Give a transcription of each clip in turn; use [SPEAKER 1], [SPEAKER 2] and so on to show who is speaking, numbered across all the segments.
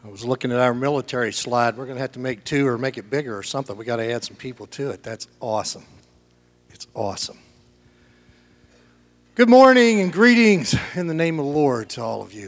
[SPEAKER 1] I was looking at our military slide. We're going to have to make two or make it bigger or something. We got to add some people to it. That's awesome. It's awesome. Good morning and greetings in the name of the Lord to all of you.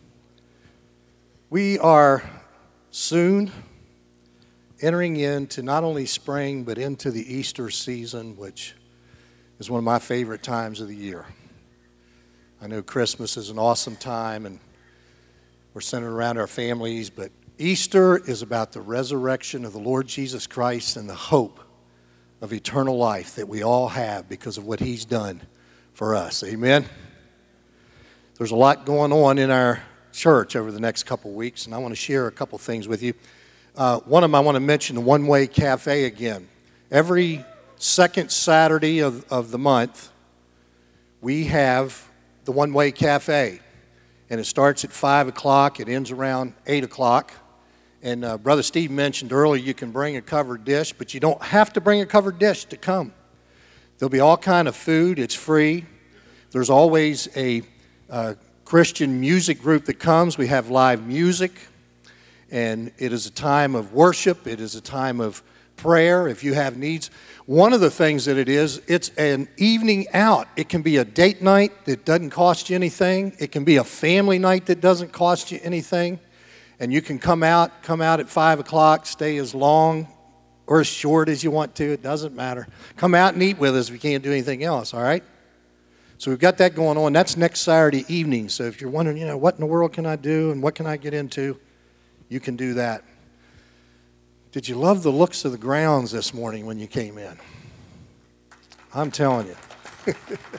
[SPEAKER 1] We are soon entering into not only spring but into the Easter season, which is one of my favorite times of the year. I know Christmas is an awesome time and we're centered around our families, but Easter is about the resurrection of the Lord Jesus Christ and the hope of eternal life that we all have because of what He's done for us. Amen? There's a lot going on in our church over the next couple weeks, and I want to share a couple things with you. One of them, I want to mention the One Way Cafe again. Every second Saturday of the month, we have the One Way Cafe. And it starts at 5 o'clock. It ends around 8 o'clock. And Brother Steve mentioned earlier you can bring a covered dish, but you don't have to bring a covered dish to come. There'll be all kind of food. It's free. There's always a Christian music group that comes. We have live music. And it is a time of worship. It is a time of prayer if you have needs. One of the things that it is, it's an evening out. It can be a date night that doesn't cost you anything. It can be a family night that doesn't cost you anything. And you can come out at 5 o'clock, stay as long or as short as you want to. It doesn't matter. Come out and eat with us if you can't do anything else, all right? So we've got that going on. That's next Saturday evening. So if you're wondering, what in the world can I do and what can I get into, you can do that. Did you love the looks of the grounds this morning when you came in? I'm telling you.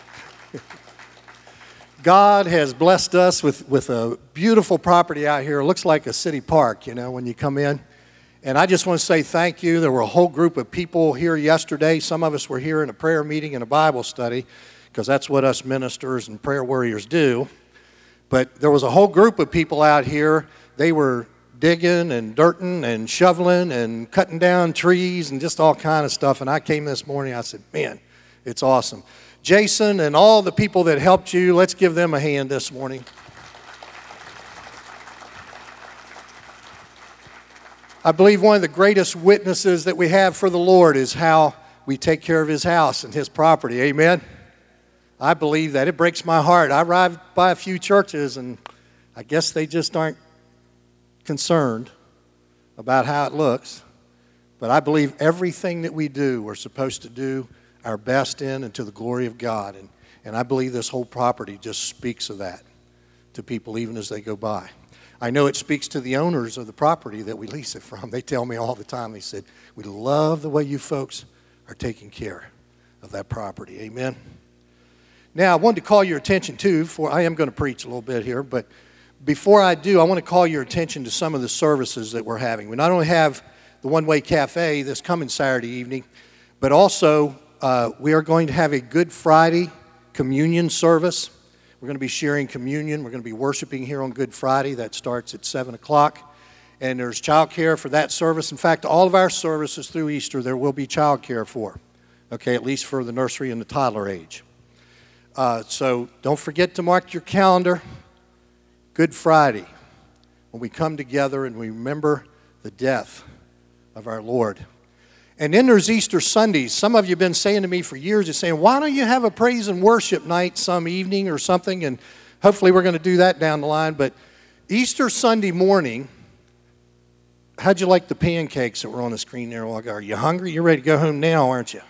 [SPEAKER 1] God has blessed us with a beautiful property out here. It looks like a city park, when you come in. And I just want to say thank you. There were a whole group of people here yesterday. Some of us were here in a prayer meeting and a Bible study, because that's what us ministers and prayer warriors do. But there was a whole group of people out here. They were digging and dirting and shoveling and cutting down trees and just all kind of stuff. And I came this morning, I said, man, it's awesome. Jason and all the people that helped you, let's give them a hand this morning. I believe one of the greatest witnesses that we have for the Lord is how we take care of His house and His property. Amen? I believe that. It breaks my heart. I arrived by a few churches and I guess they just aren't concerned about how it looks, but I believe everything that we do, we're supposed to do our best in and to the glory of God, and I believe this whole property just speaks of that to people even as they go by. I know it speaks to the owners of the property that we lease it from. They tell me all the time, they said, we love the way you folks are taking care of that property. Amen. Now, I wanted to call your attention too, I am going to preach a little bit here, but before I do, I want to call your attention to some of the services that we're having. We not only have the One Way Cafe this coming Saturday evening, but also we are going to have a Good Friday communion service. We're going to be sharing communion. We're going to be worshiping here on Good Friday. That starts at 7 o'clock. And there's child care for that service. In fact, all of our services through Easter, there will be child care for, okay, at least for the nursery and the toddler age. So don't forget to mark your calendar. Good Friday, when we come together and we remember the death of our Lord. And then there's Easter Sundays. Some of you have been saying to me for years, you're saying, why don't you have a praise and worship night some evening or something? And hopefully we're going to do that down the line. But Easter Sunday morning, how'd you like the pancakes that were on the screen there a while ago? Are you hungry? You're ready to go home now, aren't you?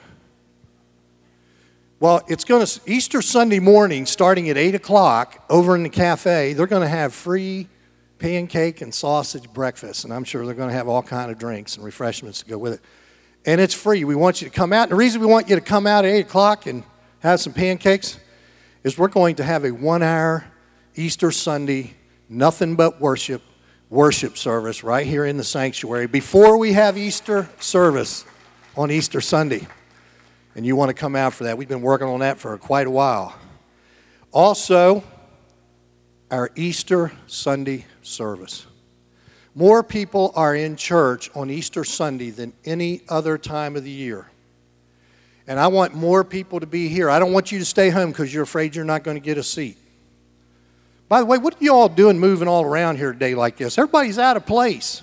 [SPEAKER 1] Well, Easter Sunday morning, starting at 8 o'clock, over in the cafe, they're going to have free pancake and sausage breakfast, and I'm sure they're going to have all kind of drinks and refreshments to go with it. And it's free. We want you to come out. And the reason we want you to come out at 8 o'clock and have some pancakes is we're going to have a 1-hour Easter Sunday, nothing but worship service right here in the sanctuary before we have Easter service on Easter Sunday. And you want to come out for that. We've been working on that for quite a while. Also, our Easter Sunday service. More people are in church on Easter Sunday than any other time of the year. And I want more people to be here. I don't want you to stay home because you're afraid you're not going to get a seat. By the way, what are you all doing moving all around here today like this? Everybody's out of place.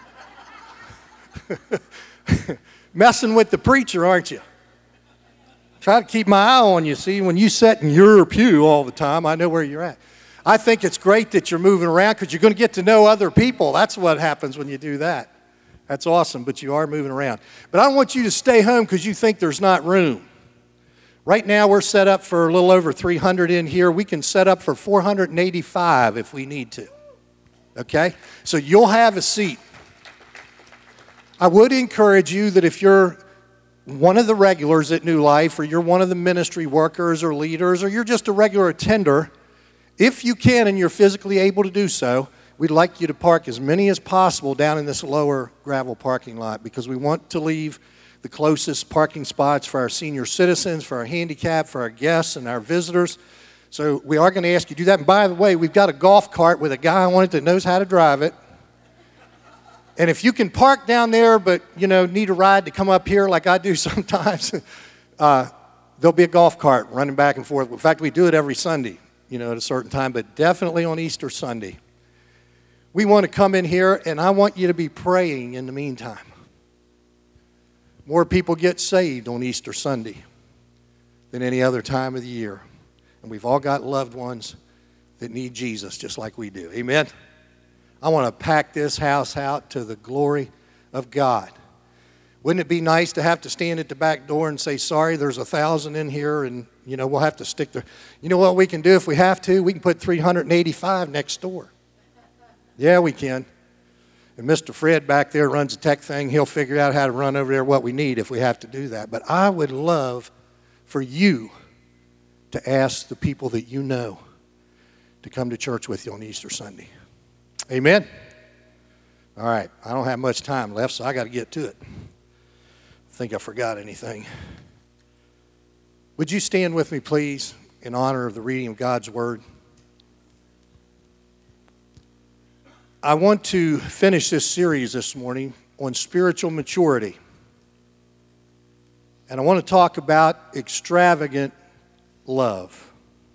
[SPEAKER 1] Messing with the preacher, aren't you? Try to keep my eye on you. See, when you sit in your pew all the time, I know where you're at. I think it's great that you're moving around because you're going to get to know other people. That's what happens when you do that. That's awesome, but you are moving around. But I don't want you to stay home because you think there's not room. Right now, we're set up for a little over 300 in here. We can set up for 485 if we need to. Okay? So you'll have a seat. I would encourage you that if you're one of the regulars at New Life, or you're one of the ministry workers or leaders, or you're just a regular attender, if you can and you're physically able to do so, we'd like you to park as many as possible down in this lower gravel parking lot because we want to leave the closest parking spots for our senior citizens, for our handicapped, for our guests and our visitors. So we are going to ask you to do that. And by the way, we've got a golf cart with a guy on it that knows how to drive it. And if you can park down there but, need a ride to come up here like I do sometimes, there'll be a golf cart running back and forth. In fact, we do it every Sunday, at a certain time, but definitely on Easter Sunday. We want to come in here, and I want you to be praying in the meantime. More people get saved on Easter Sunday than any other time of the year. And we've all got loved ones that need Jesus just like we do. Amen? I want to pack this house out to the glory of God. Wouldn't it be nice to have to stand at the back door and say, sorry, there's 1,000 in here, and, we'll have to stick there. You know what we can do if we have to? We can put 385 next door. Yeah, we can. And Mr. Fred back there runs a tech thing. He'll figure out how to run over there what we need if we have to do that. But I would love for you to ask the people that you know to come to church with you on Easter Sunday. Amen? All right. I don't have much time left, so I got to get to it. I think I forgot anything. Would you stand with me, please, in honor of the reading of God's Word? I want to finish this series this morning on spiritual maturity. And I want to talk about extravagant love.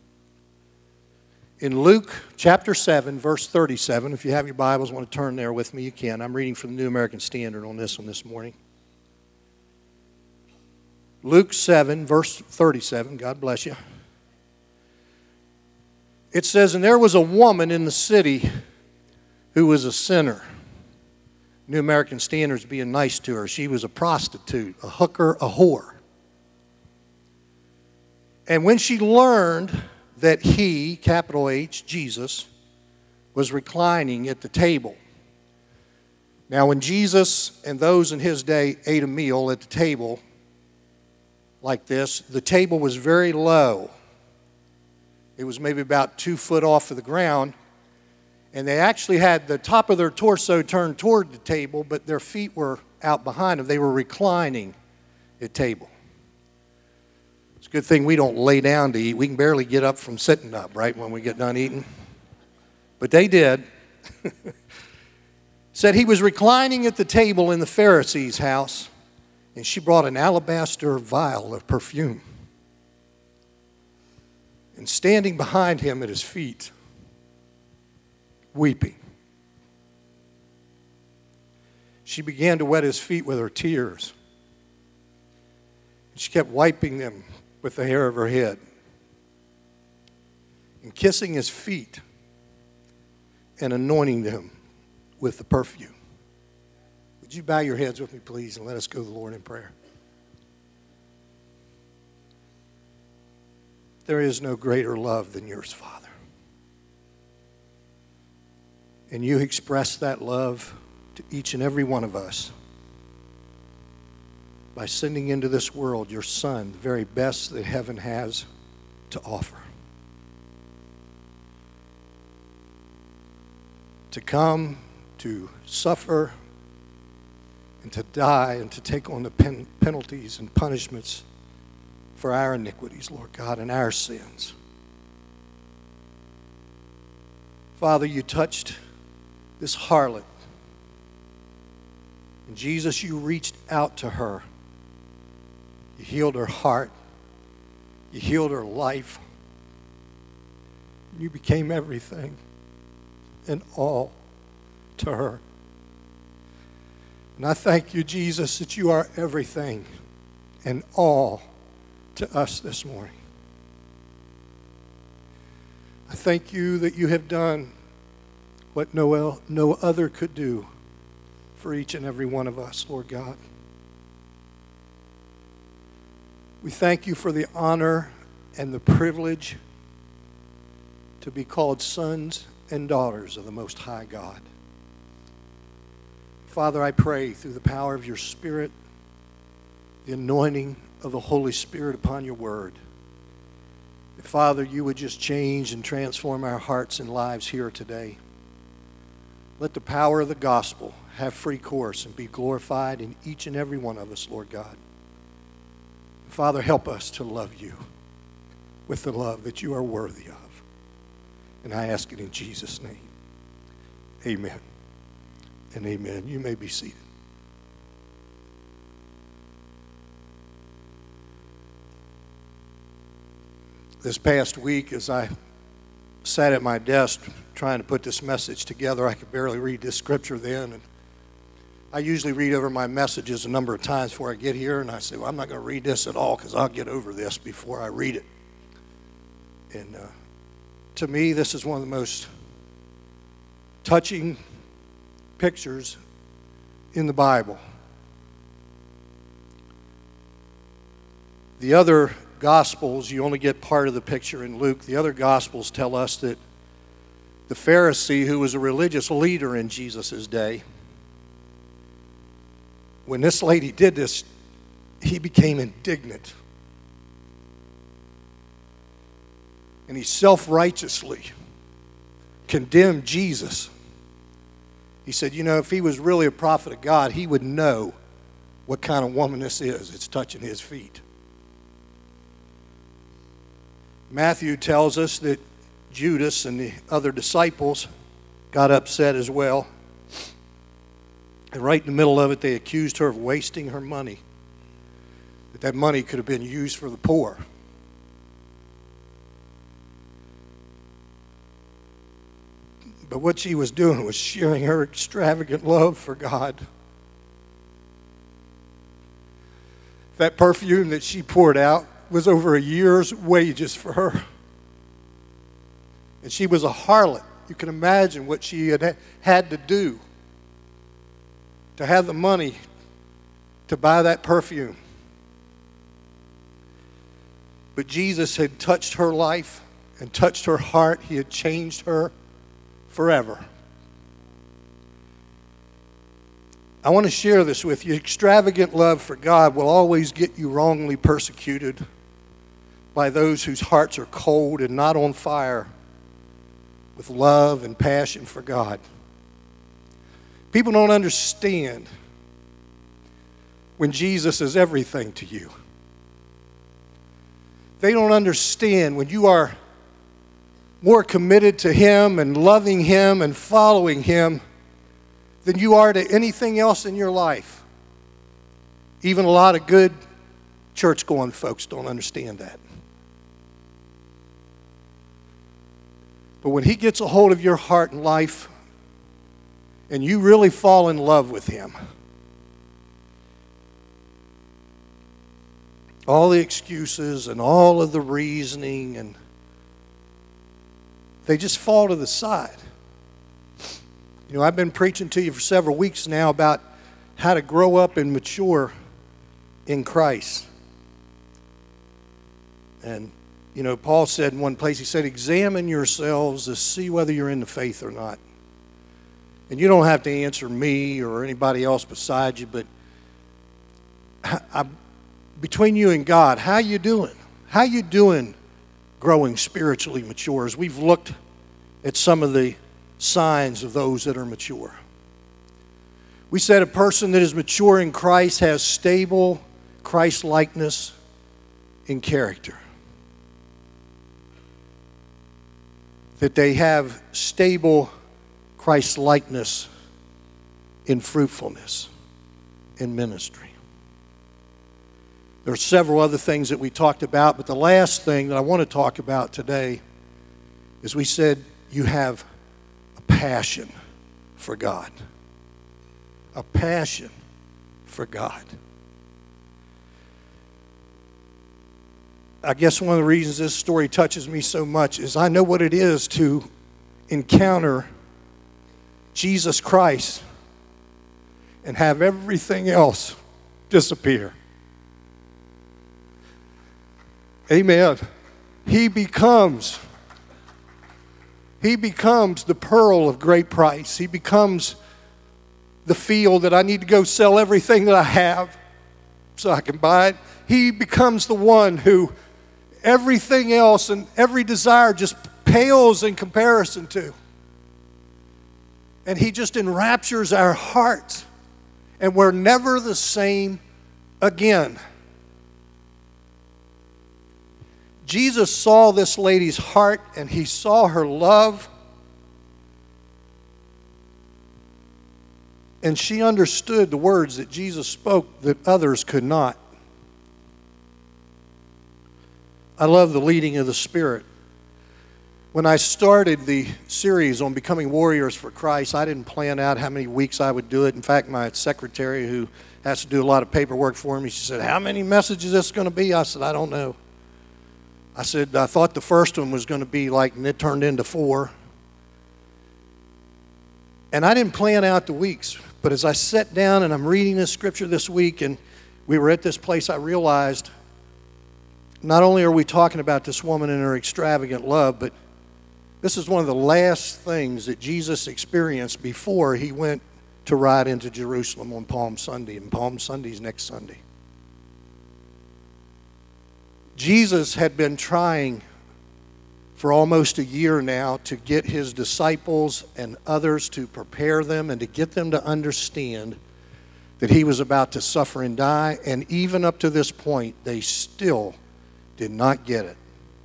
[SPEAKER 1] In Luke chapter 7, verse 37, if you have your Bibles, want to turn there with me, you can. I'm reading from the New American Standard on this one this morning. Luke 7, verse 37, God bless you. It says, and there was a woman in the city who was a sinner. New American Standard's being nice to her. She was a prostitute, a hooker, a whore. And when she learned that he, capital H, Jesus, was reclining at the table. Now, when Jesus and those in his day ate a meal at the table like this, the table was very low. It was maybe about 2 foot off of the ground. And they actually had the top of their torso turned toward the table, but their feet were out behind them. They were reclining at table. It's a good thing we don't lay down to eat. We can barely get up from sitting up, right, when we get done eating. But they did. Said he was reclining at the table in the Pharisee's house, and she brought an alabaster vial of perfume. And standing behind him at his feet, weeping, she began to wet his feet with her tears. She kept wiping them with the hair of her head and kissing his feet and anointing them with the perfume. Would you bow your heads with me, please, and let us go to the Lord in prayer? There is no greater love than yours, Father. And you express that love to each and every one of us by sending into this world your Son, the very best that heaven has to offer. To come, to suffer, and to die, and to take on the penalties and punishments for our iniquities, Lord God, and our sins. Father, you touched this harlot. And Jesus, you reached out to her. You healed her heart. You healed her life. You became everything and all to her. And I thank you, Jesus, that you are everything and all to us this morning. I thank you that you have done what no other could do for each and every one of us, Lord God. We thank you for the honor and the privilege to be called sons and daughters of the Most High God. Father, I pray through the power of your Spirit, the anointing of the Holy Spirit upon your word, that, Father, you would just change and transform our hearts and lives here today. Let the power of the gospel have free course and be glorified in each and every one of us, Lord God. Father, help us to love you with the love that you are worthy of. And I ask it in Jesus' name. Amen and amen. You may be seated. This past week, as I sat at my desk trying to put this message together, I could barely read this scripture then. And I usually read over my messages a number of times before I get here, and I say, well, I'm not going to read this at all because I'll get over this before I read it. And to me, this is one of the most touching pictures in the Bible. The other Gospels, you only get part of the picture in Luke. The other Gospels tell us that the Pharisee, who was a religious leader in Jesus' day, when this lady did this, he became indignant. And he self-righteously condemned Jesus. He said, you know, if he was really a prophet of God, he would know what kind of woman this is that's touching his feet. Matthew tells us that Judas and the other disciples got upset as well. And right in the middle of it, they accused her of wasting her money. That money could have been used for the poor. But what she was doing was sharing her extravagant love for God. That perfume that she poured out was over a year's wages for her. And she was a harlot. You can imagine what she had to do to have the money to buy that perfume. But Jesus had touched her life and touched her heart. He had changed her forever. I want to share this with you. Extravagant love for God will always get you wrongly persecuted by those whose hearts are cold and not on fire with love and passion for God. People don't understand when Jesus is everything to you. They don't understand when you are more committed to Him and loving Him and following Him than you are to anything else in your life. Even a lot of good church-going folks don't understand that. But when He gets a hold of your heart and life and you really fall in love with Him, all the excuses and all of the reasoning, and they just fall to the side. You know, I've been preaching to you for several weeks now about how to grow up and mature in Christ. And you know, Paul said in one place, he said, examine yourselves to see whether you're in the faith or not. And you don't have to answer me or anybody else beside you, but between you and God, how you doing? How you doing growing spiritually mature? As we've looked at some of the signs of those that are mature. We said a person that is mature in Christ has stable Christ-likeness in character. That they have stable Christ-likeness in fruitfulness in ministry. There are several other things that we talked about, but the last thing that I want to talk about today is we said you have a passion for God. A passion for God. I guess one of the reasons this story touches me so much is I know what it is to encounter Jesus Christ and have everything else disappear. Amen. He becomes the pearl of great price. He becomes the field that I need to go sell everything that I have so I can buy it. He becomes the one who everything else and every desire just pales in comparison to. And he just enraptures our hearts. And we're never the same again. Jesus saw this lady's heart and he saw her love. And she understood the words that Jesus spoke that others could not. I love the leading of the Spirit. When I started the series on becoming warriors for Christ, I didn't plan out how many weeks I would do it. In fact, my secretary, who has to do a lot of paperwork for me, she said, "How many messages is this going to be?" I said, "I don't know." I said, "I thought the first one was going to be like," and it turned into 4. And I didn't plan out the weeks. But as I sat down and I'm reading this scripture this week, and we were at this place, I realized not only are we talking about this woman and her extravagant love, but this is one of the last things that Jesus experienced before he went to ride into Jerusalem on Palm Sunday, and Palm Sunday's next Sunday. Jesus had been trying for almost a year now to get his disciples and others to prepare them and to get them to understand that he was about to suffer and die, and even up to this point, they still did not get it.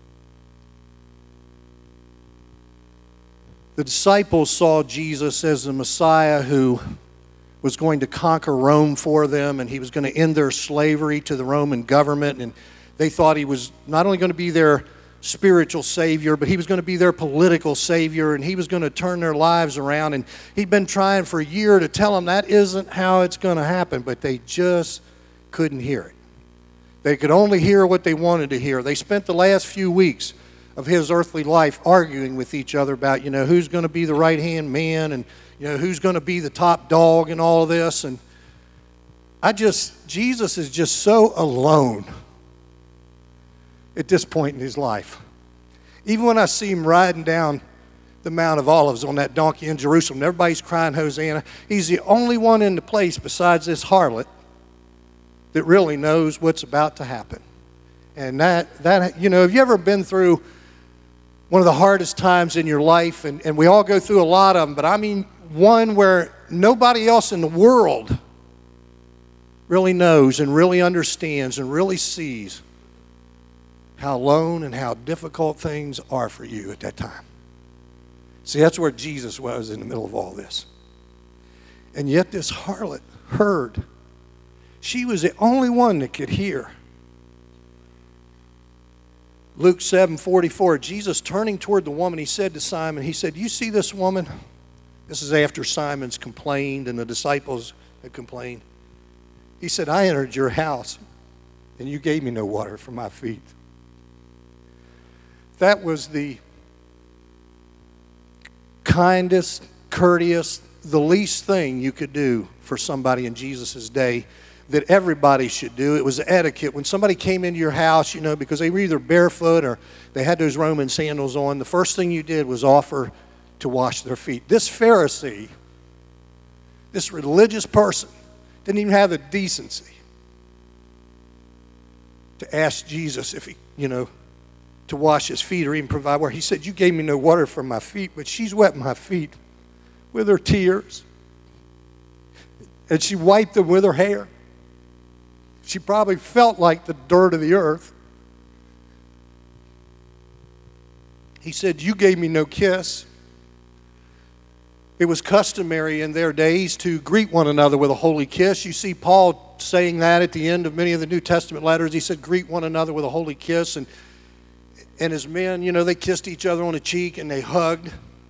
[SPEAKER 1] The disciples saw Jesus as the Messiah who was going to conquer Rome for them, and he was going to end their slavery to the Roman government, and they thought he was not only going to be their spiritual savior, but he was going to be their political savior, and he was going to turn their lives around. And he'd been trying for a year to tell them that isn't how it's going to happen, but they just couldn't hear it. They could only hear what they wanted to hear. They spent the last few weeks of his earthly life arguing with each other about, who's going to be the right-hand man, and, who's going to be the top dog and all of this. And Jesus is just so alone at this point in his life. Even when I see him riding down the Mount of Olives on that donkey in Jerusalem, everybody's crying Hosanna. He's the only one in the place besides this harlot that really knows what's about to happen. And that have you ever been through one of the hardest times in your life? And we all go through a lot of them, but I mean one where nobody else in the world really knows and really understands and really sees how alone and how difficult things are for you at that time. See, that's where Jesus was in the middle of all this. And yet this harlot heard. She was the only one that could hear. Luke 7:44, Jesus turning toward the woman, he said to Simon, he said, "You see this woman?" This is after Simon's complained and the disciples had complained. He said, "I entered your house and you gave me no water for my feet." That was the kindest, courteous, the least thing you could do for somebody in Jesus' day that everybody should do. It was etiquette. When somebody came into your house, because they were either barefoot or they had those Roman sandals on, the first thing you did was offer to wash their feet. This Pharisee, this religious person, didn't even have the decency to ask Jesus if he, to wash his feet or even provide water. He said, "You gave me no water for my feet," but she's wet my feet with her tears. And she wiped them with her hair. She probably felt like the dirt of the earth. He said, "You gave me no kiss." It was customary in their days to greet one another with a holy kiss. You see Paul saying that at the end of many of the New Testament letters. He said, "Greet one another with a holy kiss." And And his men, they kissed each other on the cheek and they hugged.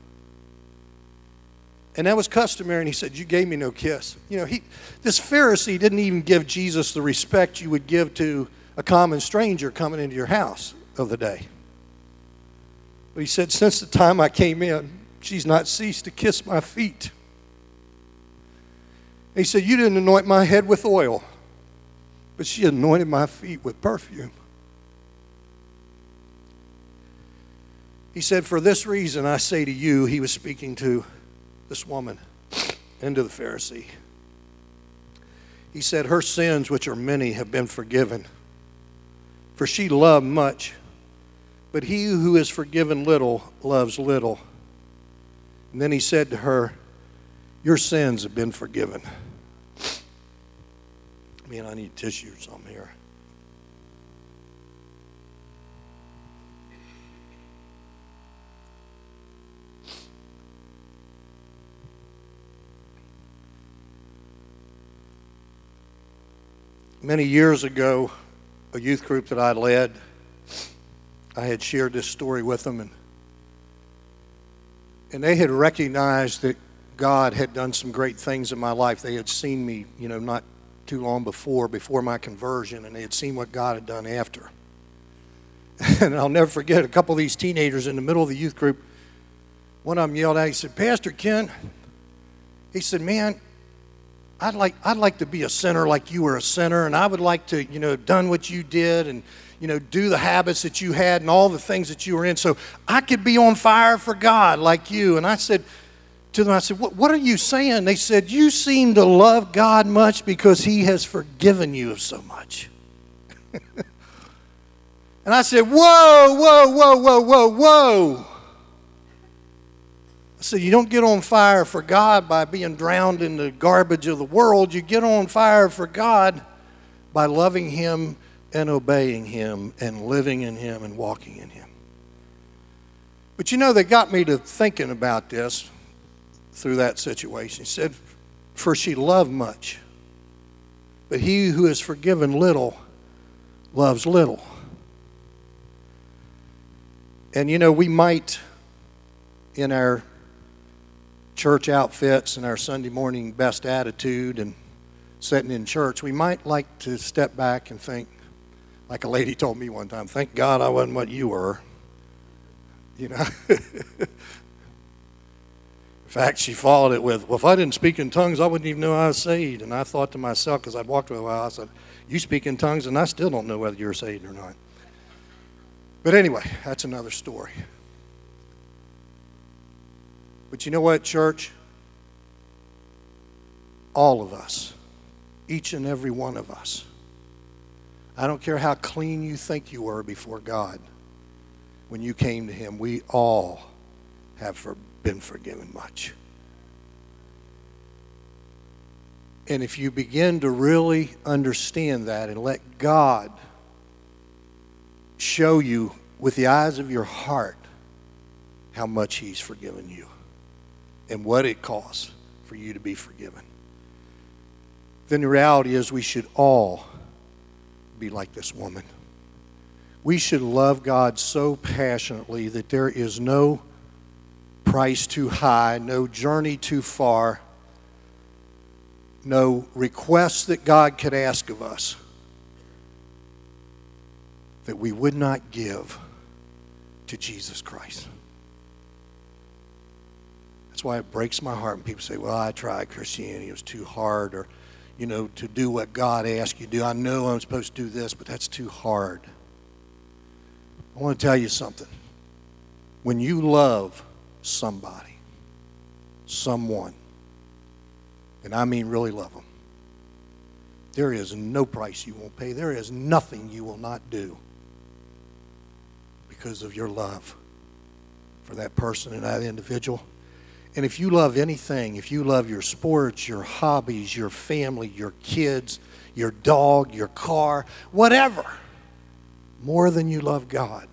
[SPEAKER 1] And that was customary. And he said, you gave me no kiss. This Pharisee didn't even give Jesus the respect you would give to a common stranger coming into your house of the day. But he said, since the time I came in, she's not ceased to kiss my feet. And he said, you didn't anoint my head with oil, but she anointed my feet with perfume. He said, for this reason I say to you, he was speaking to this woman and to the Pharisee. He said, her sins, which are many, have been forgiven. For she loved much, but he who is forgiven little loves little. And then he said to her, your sins have been forgiven. Man, I need tissue or something here. Many years ago, a youth group that I led, I had shared this story with them, and they had recognized that God had done some great things in my life. They had seen me, not too long before my conversion, and they had seen what God had done after. And I'll never forget, a couple of these teenagers in the middle of the youth group, one of them yelled out, he said, Pastor Ken, he said, man, I'd like to be a sinner like you were a sinner, and I would like to, done what you did and, do the habits that you had and all the things that you were in, so I could be on fire for God like you. And I said to them, what are you saying? They said, you seem to love God much because he has forgiven you of so much. And I said, whoa, whoa, whoa, whoa, whoa, whoa. I said, you don't get on fire for God by being drowned in the garbage of the world. You get on fire for God by loving him and obeying him and living in him and walking in him. But they got me to thinking about this through that situation. He said, for she loved much, but he who is forgiven little loves little. And we might, in our church outfits and our Sunday morning best attitude and sitting in church, we might like to step back and think, like a lady told me one time, thank God I wasn't what you were. In fact, she followed it with, well, if I didn't speak in tongues, I wouldn't even know I was saved. And I thought to myself, because I'd walked with a while, I said, you speak in tongues and I still don't know whether you're saved or not. But anyway, that's another story. But you know what, church? All of us, each and every one of us, I don't care how clean you think you were before God, when you came to him, we all have been forgiven much. And if you begin to really understand that and let God show you with the eyes of your heart how much he's forgiven you and what it costs for you to be forgiven, then the reality is we should all be like this woman. We should love God so passionately that there is no price too high, no journey too far, no request that God could ask of us that we would not give to Jesus Christ. That's why it breaks my heart when people say, well, I tried Christianity, it was too hard, or to do what God asked you to do. I know I'm supposed to do this, but that's too hard. I want to tell you something. When you love somebody, someone, and I mean really love them, there is no price you won't pay. There is nothing you will not do because of your love for that person and that individual. And if you love anything, if you love your sports, your hobbies, your family, your kids, your dog, your car, whatever, more than you love God,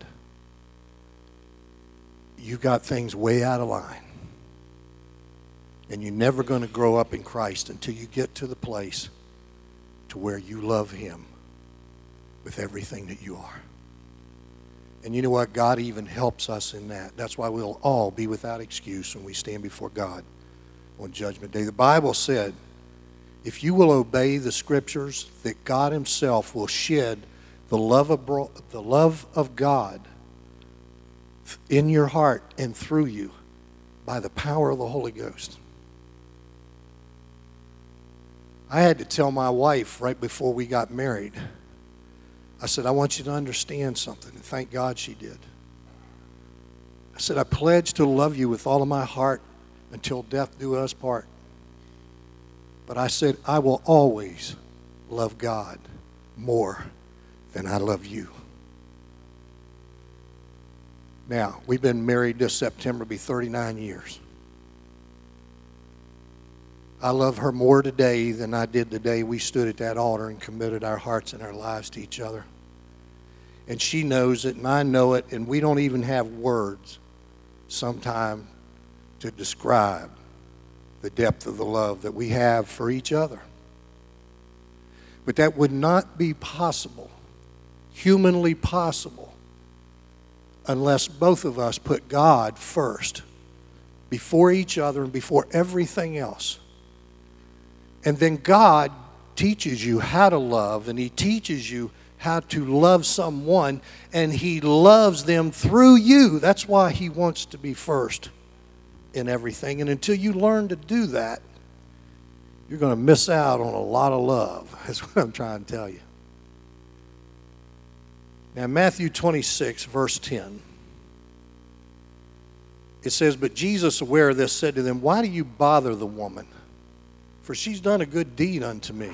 [SPEAKER 1] you got things way out of line. And you're never going to grow up in Christ until you get to the place to where you love him with everything that you are. And you know what? God even helps us in that. That's why we'll all be without excuse when we stand before God on Judgment Day. The Bible said, if you will obey the Scriptures, that God Himself will shed the love of God in your heart and through you by the power of the Holy Ghost. I had to tell my wife right before we got married, I said, I want you to understand something. And thank God she did. I said, I pledge to love you with all of my heart until death do us part. But I said, I will always love God more than I love you. Now, we've been married this September, be 39 years. I love her more today than I did the day we stood at that altar and committed our hearts and our lives to each other. And she knows it, and I know it, and we don't even have words sometimes to describe the depth of the love that we have for each other. But that would not be possible, humanly possible, unless both of us put God first, before each other and before everything else. And then God teaches you how to love, and He teaches you how to love someone, and He loves them through you. That's why He wants to be first in everything. And until you learn to do that, you're going to miss out on a lot of love. That's what I'm trying to tell you. Now, Matthew 26, verse 10. It says, but Jesus, aware of this, said to them, why do you bother the woman? For she's done a good deed unto me.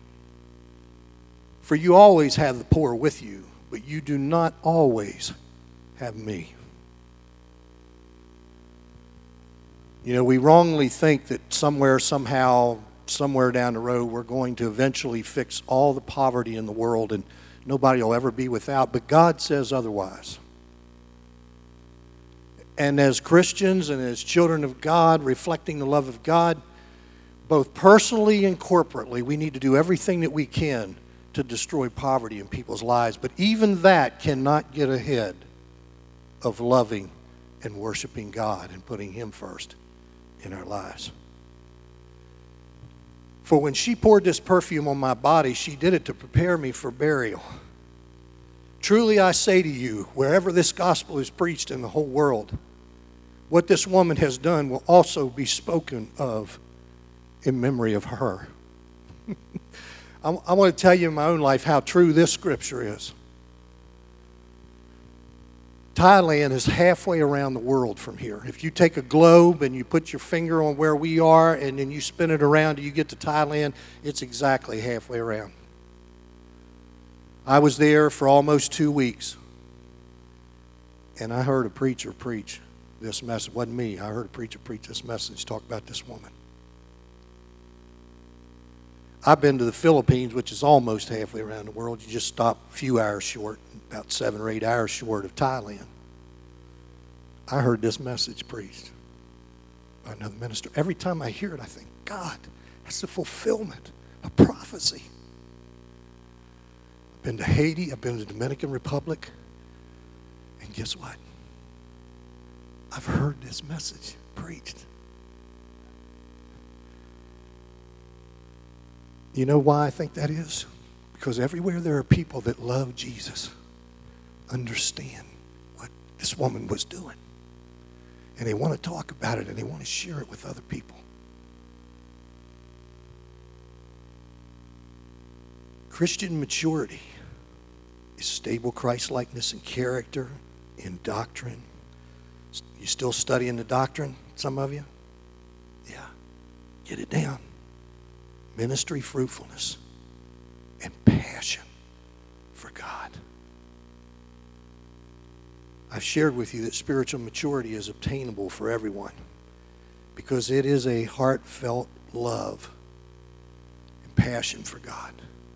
[SPEAKER 1] For you always have the poor with you, but you do not always have me. You know, we wrongly think that somewhere, somehow, somewhere down the road, we're going to eventually fix all the poverty in the world and nobody will ever be without. But God says otherwise. And as Christians and as children of God, reflecting the love of God, both personally and corporately, we need to do everything that we can to destroy poverty in people's lives. But even that cannot get ahead of loving and worshiping God and putting Him first in our lives. For when she poured this perfume on my body, she did it to prepare me for burial. Truly I say to you, wherever this gospel is preached in the whole world, what this woman has done will also be spoken of in memory of her. I want to tell you in my own life how true this scripture is. Thailand is halfway around the world from here. If you take a globe and you put your finger on where we are and then you spin it around and you get to Thailand, it's exactly halfway around. I was there for almost 2 weeks, and I heard a preacher preach this message. It wasn't me. I heard a preacher preach this message, talk about this woman. I've been to the Philippines, which is almost halfway around the world. You just stop a few hours short, about 7 or 8 hours short of Thailand. I heard this message preached by another minister. Every time I hear it, I think, God, that's the fulfillment of prophecy. I've been to Haiti. I've been to the Dominican Republic. And guess what? I've heard this message preached. You know why I think that is? Because everywhere there are people that love Jesus, understand what this woman was doing. And they want to talk about it and they want to share it with other people. Christian maturity is stable Christ-likeness in character, in doctrine. You still studying the doctrine, some of you? Yeah. Get it down. Ministry fruitfulness and passion for God. I've shared with you that spiritual maturity is obtainable for everyone because it is a heartfelt love and passion for God.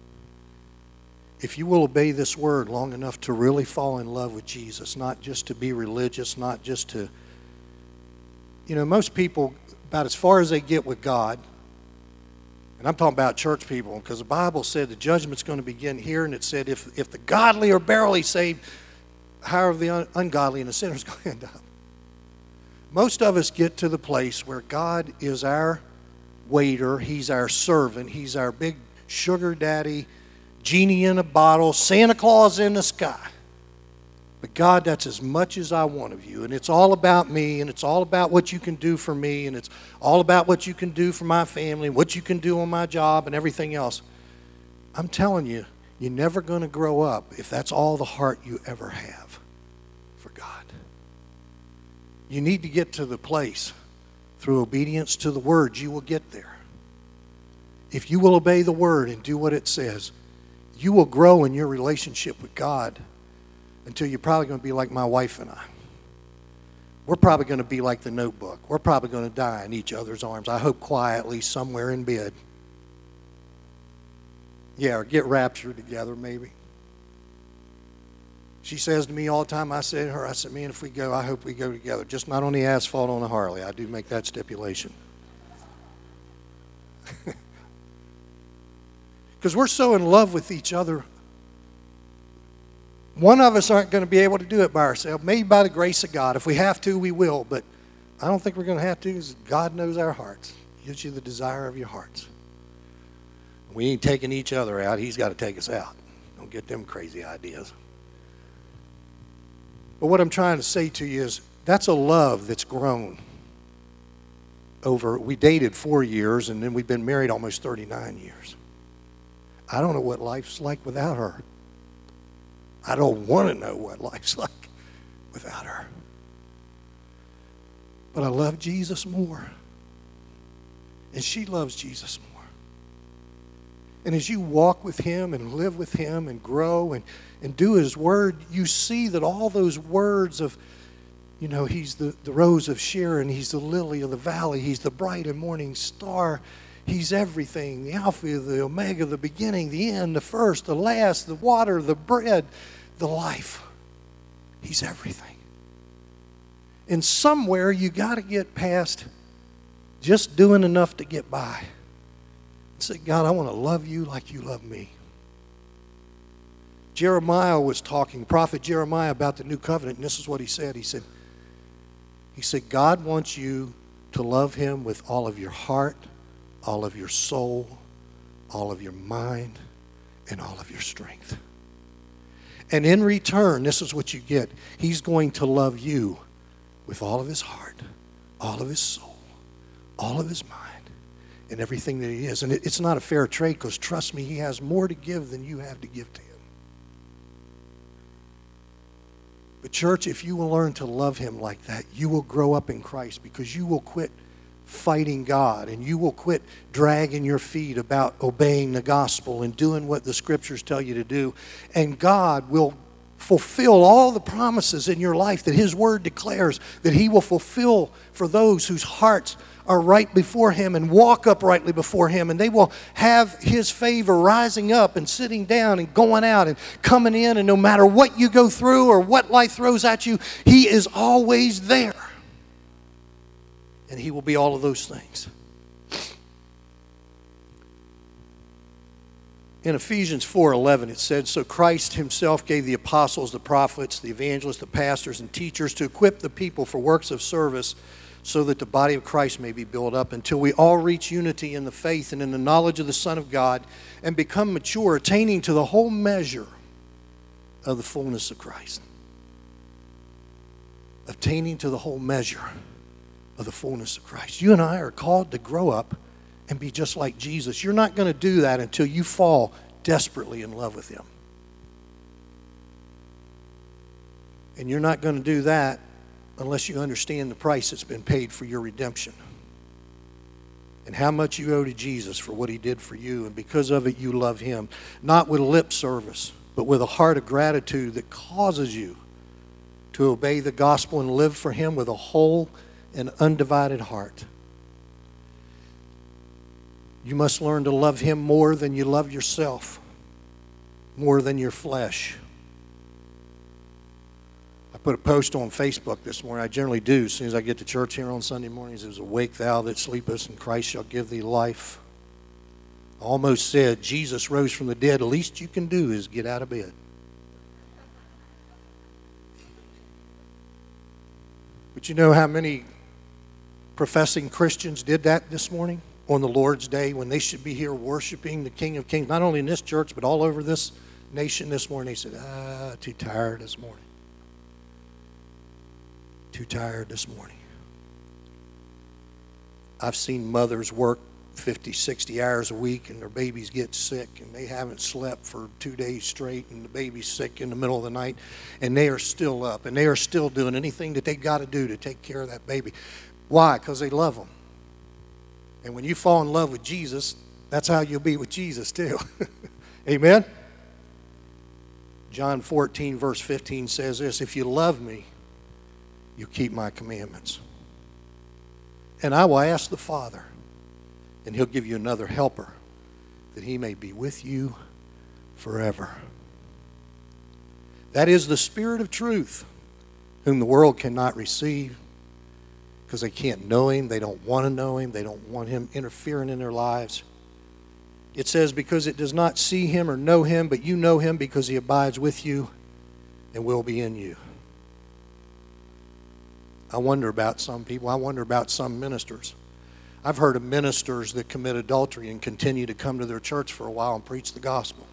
[SPEAKER 1] If you will obey this word long enough to really fall in love with Jesus, not just to be religious, not just to, you know, most people, about as far as they get with God, and I'm talking about church people, because the Bible said the judgment's going to begin here, and it said if the godly are barely saved, how are the ungodly and the sinners going to end up? Most of us get to the place where God is our waiter, He's our servant, He's our big sugar daddy, genie in a bottle, Santa Claus in the sky. But God, that's as much as I want of you. And it's all about me, and it's all about what you can do for me, and it's all about what you can do for my family, and what you can do on my job, and everything else. I'm telling you, you're never going to grow up if that's all the heart you ever have for God. You need to get to the place, through obedience to the Word, you will get there. If you will obey the Word and do what it says, you will grow in your relationship with God until you're probably going to be like my wife and I. We're probably going to be like the Notebook. We're probably going to die in each other's arms. I hope quietly somewhere in bed. Yeah, or get raptured together maybe. She says to me all the time, I say to her, man, if we go, I hope we go together. Just not on the asphalt on a Harley. I do make that stipulation. Because we're so in love with each other. One of us aren't going to be able to do it by ourselves. Maybe by the grace of God. If we have to, we will. But I don't think we're going to have to, because God knows our hearts. He gives you the desire of your hearts. We ain't taking each other out. He's got to take us out. Don't get them crazy ideas. But what I'm trying to say to you is, that's a love that's grown over, we dated 4 years, and then we've been married almost 39 years. I don't know what life's like without her. I don't want to know what life's like without her. But I love Jesus more. And she loves Jesus more. And as you walk with Him and live with Him and grow and do His Word, you see that all those words of, you know, He's the rose of Sharon, He's the lily of the valley, He's the bright and morning star, He's everything, the Alpha, the Omega, the beginning, the end, the first, the last, the water, the bread, the life. He's everything. And somewhere you got to get past just doing enough to get by. Say, God, I want to love you like you love me. Jeremiah was talking, prophet Jeremiah, about the new covenant, and this is what he said. He said, God wants you to love Him with all of your heart, all of your soul, all of your mind, and all of your strength. And in return, this is what you get. He's going to love you with all of His heart, all of His soul, all of His mind, and everything that He is. And it's not a fair trade, because trust me, He has more to give than you have to give to Him. But church, if you will learn to love Him like that, you will grow up in Christ, because you will quit fighting God, and you will quit dragging your feet about obeying the gospel and doing what the Scriptures tell you to do. And God will fulfill all the promises in your life that His Word declares that He will fulfill for those whose hearts are right before Him and walk uprightly before Him, and they will have His favor rising up and sitting down and going out and coming in, and no matter what you go through or what life throws at you, He is always there. And He will be all of those things. In Ephesians 4:11 it said, so Christ Himself gave the apostles, the prophets, the evangelists, the pastors, and teachers to equip the people for works of service, so that the body of Christ may be built up until we all reach unity in the faith and in the knowledge of the Son of God, and become mature, attaining to the whole measure of the fullness of Christ. Attaining to the whole measure of the fullness of Christ. You and I are called to grow up and be just like Jesus. You're not going to do that until you fall desperately in love with Him. And you're not going to do that unless you understand the price that's been paid for your redemption, and how much you owe to Jesus for what He did for you, and because of it you love Him, not with lip service, but with a heart of gratitude that causes you to obey the gospel and live for Him with a whole and undivided heart. You must learn to love Him more than you love yourself, more than your flesh. I put a post on Facebook this morning. I generally do as soon as I get to church here on Sunday mornings. It was, awake thou that sleepest, and Christ shall give thee life. I almost said, Jesus rose from the dead. The least you can do is get out of bed. But you know how many professing Christians did that this morning on the Lord's Day when they should be here worshiping the King of Kings, not only in this church but all over this nation this morning? They said, too tired this morning. Too tired this morning. I've seen mothers work 50, 60 hours a week and their babies get sick and they haven't slept for 2 days straight and the baby's sick in the middle of the night and they are still up and they are still doing anything that they've got to do to take care of that baby. Why? Because they love them. And when you fall in love with Jesus, that's how you'll be with Jesus too. Amen? John 14 verse 15 says this, if you love me, you keep my commandments. And I will ask the Father, and he'll give you another helper, that he may be with you forever. That is the Spirit of truth, whom the world cannot receive, because they can't know him, they don't want to know him, they don't want him interfering in their lives. It says, because it does not see him or know him, but you know him because he abides with you and will be in you. I wonder about some people. I wonder about some ministers. I've heard of ministers that commit adultery and continue to come to their church for a while and preach the gospel.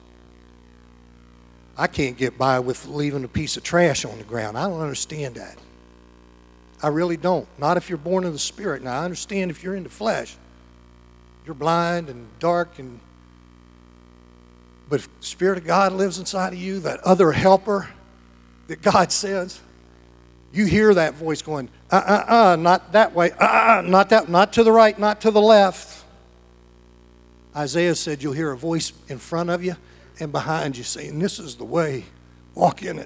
[SPEAKER 1] I can't get by with leaving a piece of trash on the ground. I don't understand that. I really don't. Not if you're born of the Spirit. Now, I understand if you're in the flesh. You're blind and dark, but if the Spirit of God lives inside of you, that other helper that God sends, you hear that voice going, not that way, not that, not to the right, not to the left. Isaiah said you'll hear a voice in front of you and behind you saying, this is the way, walk in it.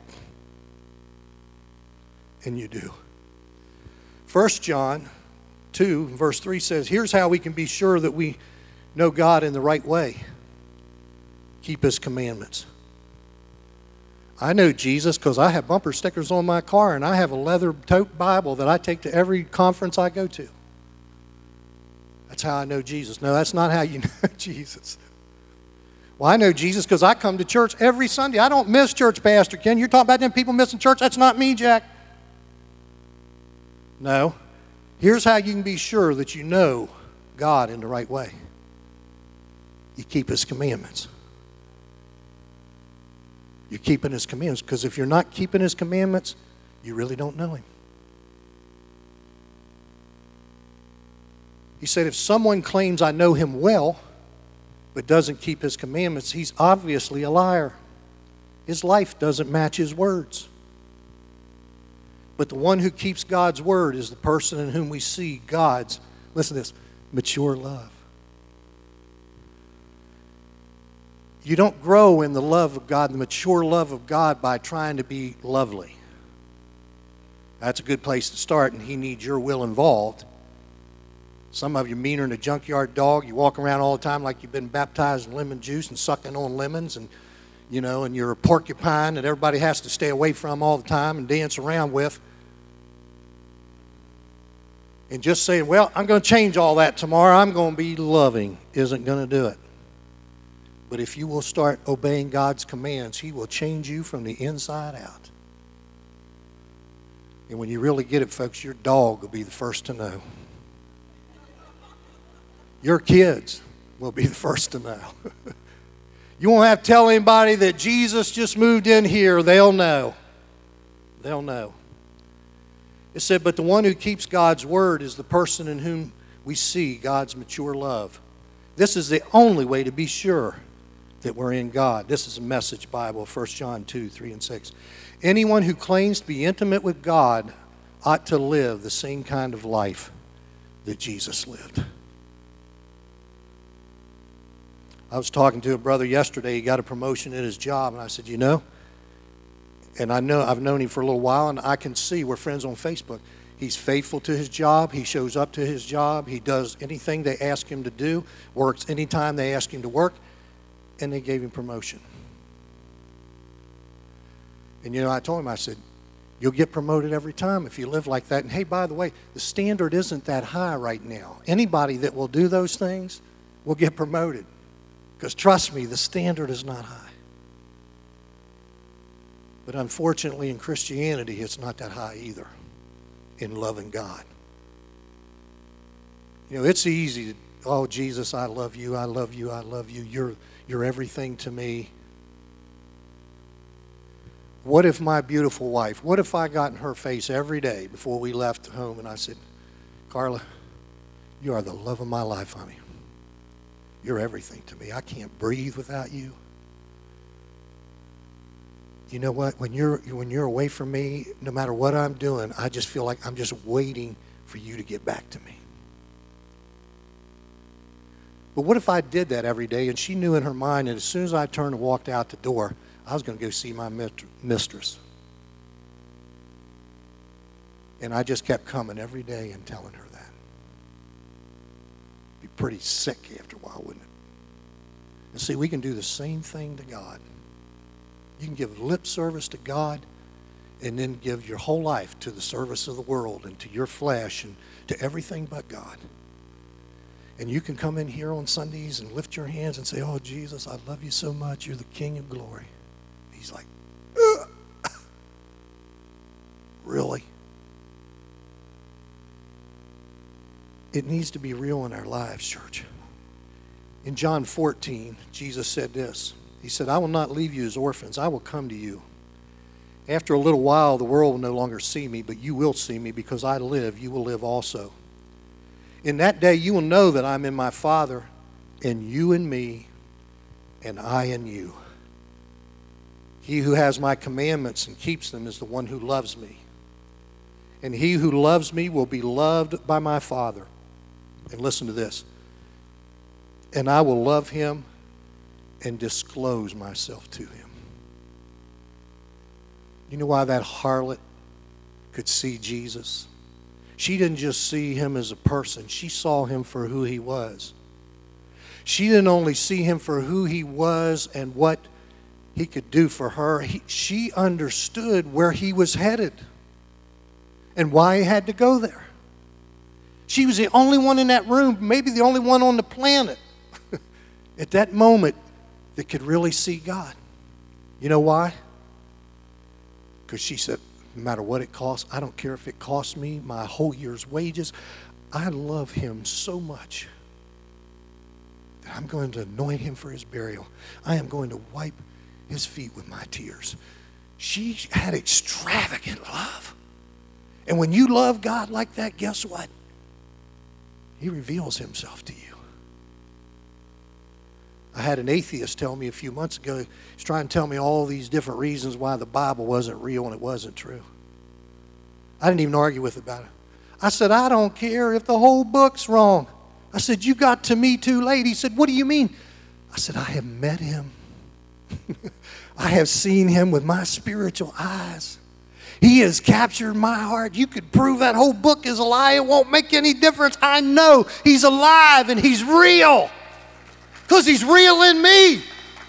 [SPEAKER 1] And you do. 1 John 2, verse 3 says, here's how we can be sure that we know God in the right way. Keep his commandments. I know Jesus because I have bumper stickers on my car and I have a leather tote Bible that I take to every conference I go to. That's how I know Jesus. No, that's not how you know Jesus. Well, I know Jesus because I come to church every Sunday. I don't miss church, Pastor Ken. You're talking about them people missing church? That's not me, Jack. No. Here's how you can be sure that you know God in the right way. You keep his commandments. You're keeping his commandments, because if you're not keeping his commandments, you really don't know him. He said, if someone claims I know him well, but doesn't keep his commandments, he's obviously a liar. His life doesn't match his words. But the one who keeps God's word is the person in whom we see God's, listen to this, mature love. You don't grow in the love of God, the mature love of God, by trying to be lovely. That's a good place to start, and he needs your will involved. Some of you meaner than a junkyard dog. You walk around all the time like you've been baptized in lemon juice and sucking on lemons, and and you're a porcupine that everybody has to stay away from all the time and dance around with. And just saying, well, I'm going to change all that tomorrow, I'm going to be loving, isn't going to do it. But if you will start obeying God's commands, he will change you from the inside out. And when you really get it, folks, your dog will be the first to know. Your kids will be the first to know. You won't have to tell anybody that Jesus just moved in here. They'll know. They'll know. It said, but the one who keeps God's word is the person in whom we see God's mature love. This is the only way to be sure that we're in God. This is a Message Bible, 1 John 2, 3 and 6. Anyone who claims to be intimate with God ought to live the same kind of life that Jesus lived. I was talking to a brother yesterday. He got a promotion at his job, and I said, and I've known him for a little while, and I can see, we're friends on Facebook. He's faithful to his job. He shows up to his job. He does anything they ask him to do, works anytime they ask him to work, and they gave him promotion. And I told him, I said, you'll get promoted every time if you live like that. And hey, by the way, the standard isn't that high right now. Anybody that will do those things will get promoted. Because trust me, the standard is not high. But unfortunately in Christianity, it's not that high either. in loving God. You know, it's easy to, oh, Jesus, I love you, I love you, I love you. You're everything to me. What if my beautiful wife, what if I got in her face every day before we left home and I said, Carla, you are the love of my life, honey. You're everything to me. I can't breathe without you. You know what? When you're away from me, no matter what I'm doing, I just feel like I'm just waiting for you to get back to me. But what if I did that every day and she knew in her mind that as soon as I turned and walked out the door, I was going to go see my mistress. And I just kept coming every day and telling her that. Be pretty sick after a while, wouldn't it? And see, we can do the same thing to God. You can give lip service to God and then give your whole life to the service of the world and to your flesh and to everything but God. And you can come in here on Sundays and lift your hands and say, oh, Jesus, I love you so much. You're the King of glory. He's like, ugh. Really? It needs to be real in our lives, church. In John 14, Jesus said this. He said, I will not leave you as orphans. I will come to you. After a little while, the world will no longer see me, but you will see me because I live. You will live also. In that day, you will know that I'm in my Father, and you in me, and I in you. He who has my commandments and keeps them is the one who loves me. And he who loves me will be loved by my Father. And listen to this. And I will love him and disclose myself to him. You know why that harlot could see Jesus? She didn't just see him as a person. She saw him for who he was. She didn't only see him for who he was and what he could do for her. She understood where he was headed and why he had to go there. She was the only one in that room, maybe the only one on the planet at that moment that could really see God. You know why? Because she said, no matter what it costs, I don't care if it costs me my whole year's wages. I love him so much that I'm going to anoint him for his burial. I am going to wipe his feet with my tears. She had extravagant love. And when you love God like that, guess what? He reveals himself to you. I had an atheist tell me a few months ago, he's trying to tell me all these different reasons why the Bible wasn't real and it wasn't true. I didn't even argue with him about it. I said, I don't care if the whole book's wrong. I said, you got to me too late. He said, what do you mean? I said, I have met him. I have seen him with my spiritual eyes. He has captured my heart. You could prove that whole book is a lie. It won't make any difference. I know he's alive and he's real. Because he's real in me.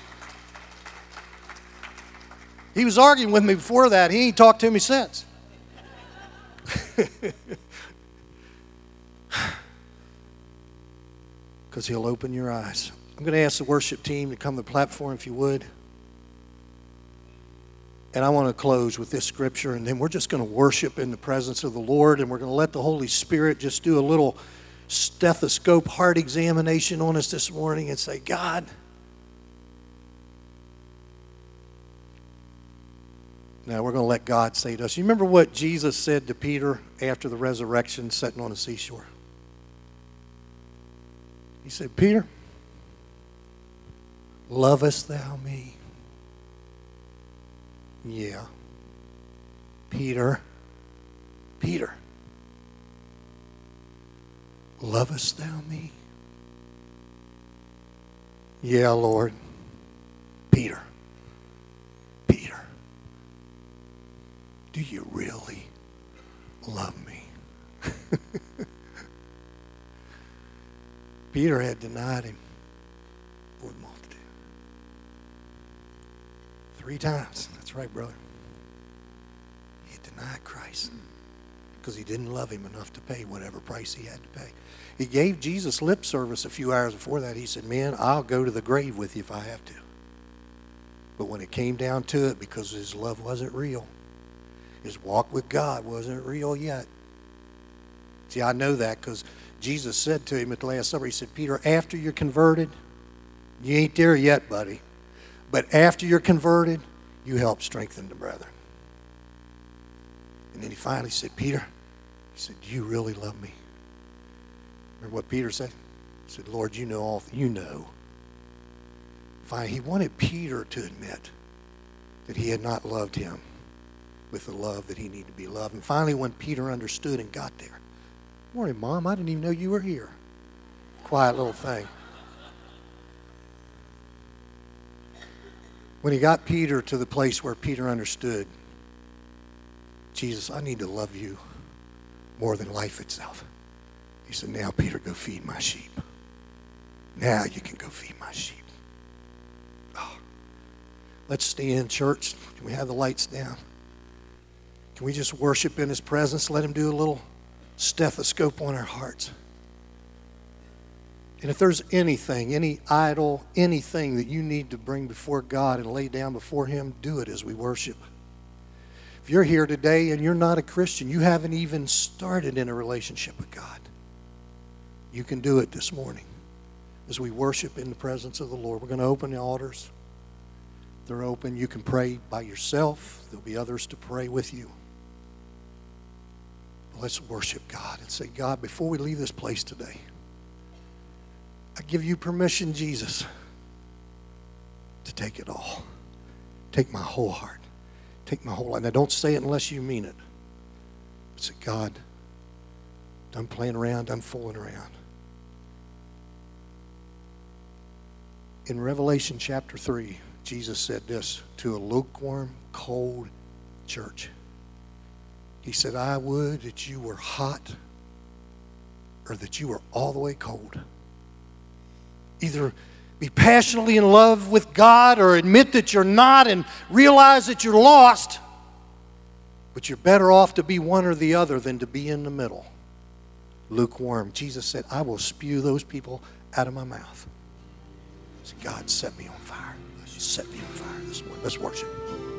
[SPEAKER 1] He was arguing with me before that. He ain't talked to me since. Because he'll open your eyes. I'm going to ask the worship team to come to the platform if you would. And I want to close with this scripture, and then we're just going to worship in the presence of the Lord, and we're going to let the Holy Spirit just do a little stethoscope heart examination on us this morning and say, God, now we're going to let God say to us. You remember what Jesus said to Peter after the resurrection, sitting on the seashore? He said, Peter, lovest thou me? Yeah. Peter, lovest thou me? Yeah, Lord. Peter, do you really love me? Peter had denied him for the multitude. 3 times. That's right, brother. He had denied Christ because he didn't love him enough to pay whatever price he had to pay. He gave Jesus lip service a few hours before that. He said, man, I'll go to the grave with you if I have to. But when it came down to it, because his love wasn't real, his walk with God wasn't real yet, See, I know that because Jesus said to him at the Last Supper, he said, Peter, after you're converted, you ain't there yet, buddy, but after you're converted, you help strengthen the brethren. And then he finally said, Peter, he said, do you really love me? Remember what Peter said? He said, Lord, you know all, you know. Finally, he wanted Peter to admit that he had not loved him with the love that he needed to be loved. And finally, when Peter understood and got there, morning, Mom, I didn't even know you were here. Quiet little thing. When he got Peter to the place where Peter understood, Jesus, I need to love you more than life itself. He said, now, Peter, go feed my sheep. Now you can go feed my sheep. Oh. Let's stand, church. Can we have the lights down? Can we just worship in his presence? Let him do a little stethoscope on our hearts. And if there's anything, any idol, anything that you need to bring before God and lay down before him, do it as we worship. If you're here today and you're not a Christian, you haven't even started in a relationship with God, you can do it this morning as we worship in the presence of the Lord. We're going to open the altars. They're open. You can pray by yourself. There'll be others to pray with you. But let's worship God and say, God, before we leave this place today, I give you permission, Jesus, to take it all. Take my whole heart. Take my whole life. Now, don't say it unless you mean it. But say, God, done playing around, done fooling around. In Revelation chapter 3, Jesus said this to a lukewarm, cold church. He said, I would that you were hot or that you were all the way cold. Either be passionately in love with God or admit that you're not and realize that you're lost. But you're better off to be one or the other than to be in the middle. Lukewarm. Jesus said, I will spew those people out of my mouth. So God, set me on fire. Set me on fire this morning. Let's worship.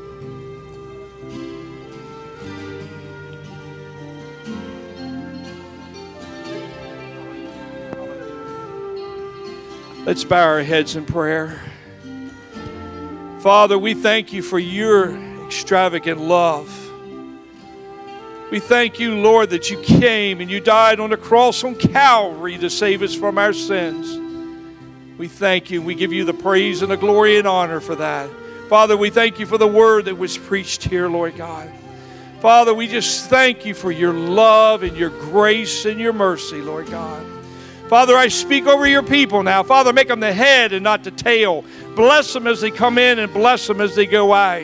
[SPEAKER 2] Let's bow our heads in prayer. Father, we thank you for your extravagant love. We thank you, Lord, that you came and you died on the cross on Calvary to save us from our sins. We thank you. We give you the praise and the glory and honor for that. Father, we thank you for the word that was preached here, Lord God. Father, we just thank you for your love and your grace and your mercy, Lord God. Father, I speak over your people now. Father, make them the head and not the tail. Bless them as they come in and bless them as they go out.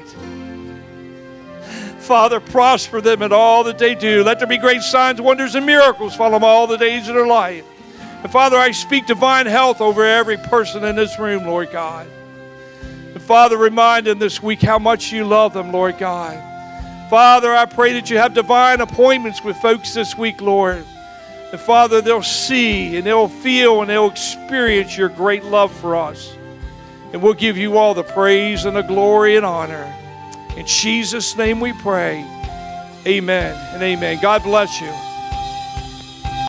[SPEAKER 2] Father, prosper them in all that they do. Let there be great signs, wonders, and miracles follow them all the days of their life. And Father, I speak divine health over every person in this room, Lord God. And Father, remind them this week how much you love them, Lord God. Father, I pray that you have divine appointments with folks this week, Lord. And Father, they'll see and they'll feel and they'll experience your great love for us. And we'll give you all the praise and the glory and honor. In Jesus' name we pray. Amen and amen. God bless you.